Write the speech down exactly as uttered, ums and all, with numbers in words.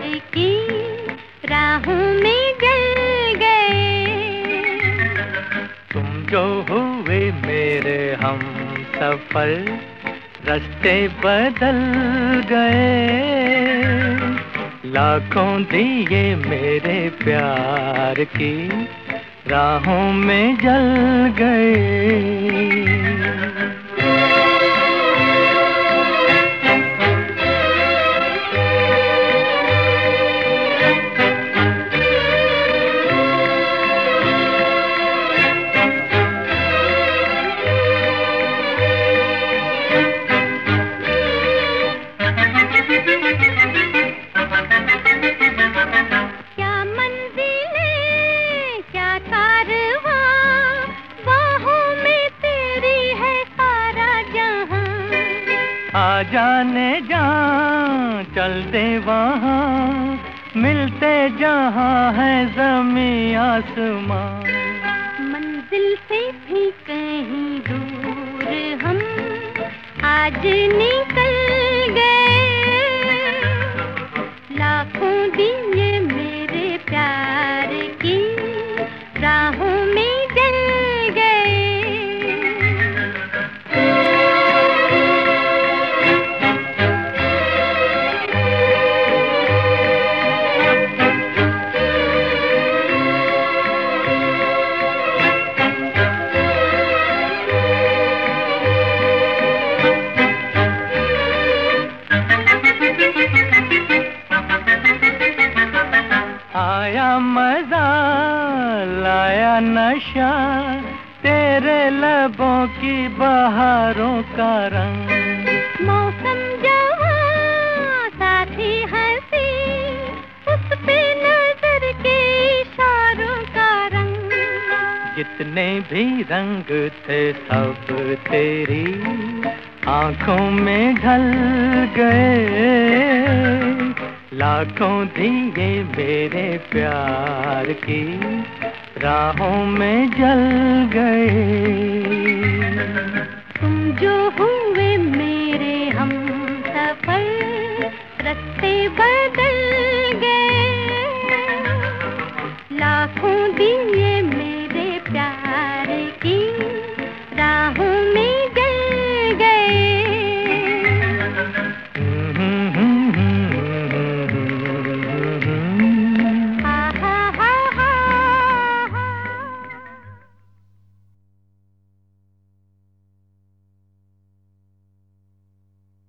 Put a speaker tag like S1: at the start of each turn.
S1: की राहों में जल गए।
S2: तुम जो हुए मेरे हम सफर, रास्ते बदल गए। लाखों दिए मेरे प्यार की राहों में जल गए। आ जाने जा चल दे वहाँ, मिलते जहाँ है ज़मीं आसमां।
S1: मंजिल से भी कहीं दूर हम आज निकल गए। लाखों दिए मेरे प्यार की राहों में जल गए।
S2: आया मजा लाया नशा, तेरे लबों की बहारों का रंग।
S1: मौसम जवां साथी हंसी, उस पे नजर के इशारों का रंग।
S2: जितने भी रंग थे सब तेरी आंखों में ढल गए। लाखों दिए मेरे प्यार की राहों में जल गए।
S1: तुम जो हो